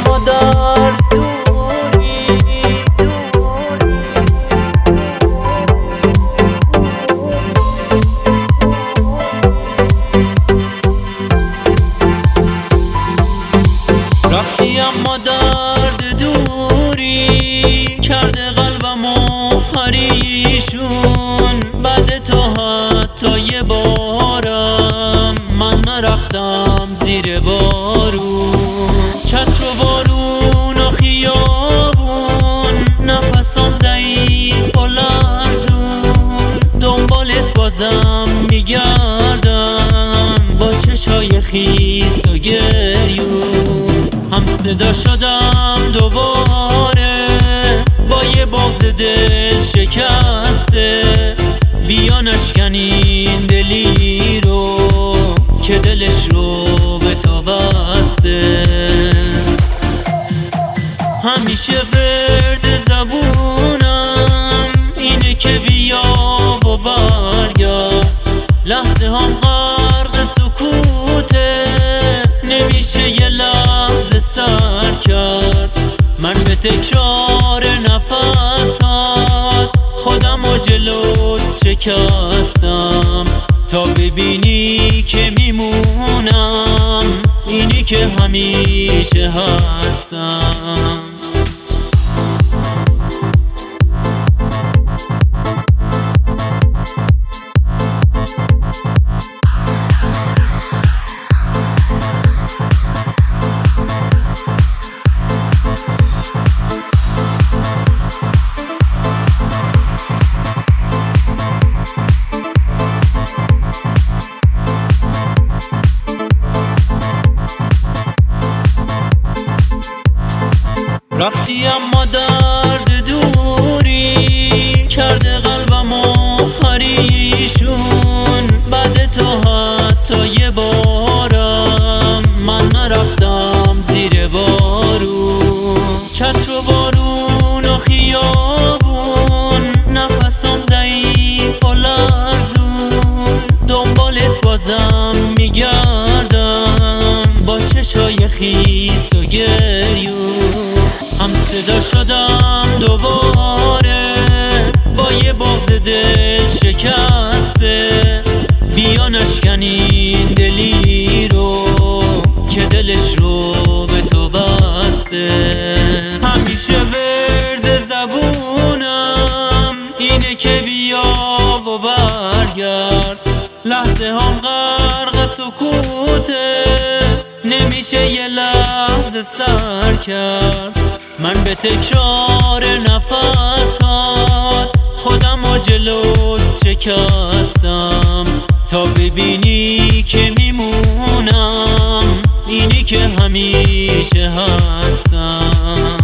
مادر دوری رفتی اما درد دوری کرده قلبمو پریشون. بعد تو حتی یه بارم من نرفتم زیر بارون. چتر و بارون و خیابون نفسم ضعیف و لرزون. دنبالت بازم میگردم با چشای خیس و گریون. هم صدا شدم دوباره با یه بغض دل شکسته. بیا نشکنین دلی رو که دلش رو به تو بسته. همیشه ورد زبونم اینه که بیا و برگرد. لحظه هم غرق سکوته نمیشه یه لحظه سر کرد. من به تکرار نفسات خودم و جلوت شکستم تا ببینی که میمونم اینی که همیشه هستم. رفتی اما درد دوری کرده قلبمو پریشون. بعد تو حتی یه بارم من نرفتم زیر بارون. چتر و بارون و خیابون نفسم ضعیف و لرزون. دنبالت بازم میگردم با چشای خیس و گریون. هم صدا شدم دوباره با یه بغض دل شکسته. بیا نشکنین دلی رو که دلش رو به تو بسته. همیشه ورد زبونم اینه که بیا و برگرد. لحظه هم غرق سکوته نمیشه یه لحظه سر کرد. من به تکرار نفسات خودم و جلوت شکستم تا ببینی که میمونم اینی که همیشه هستم.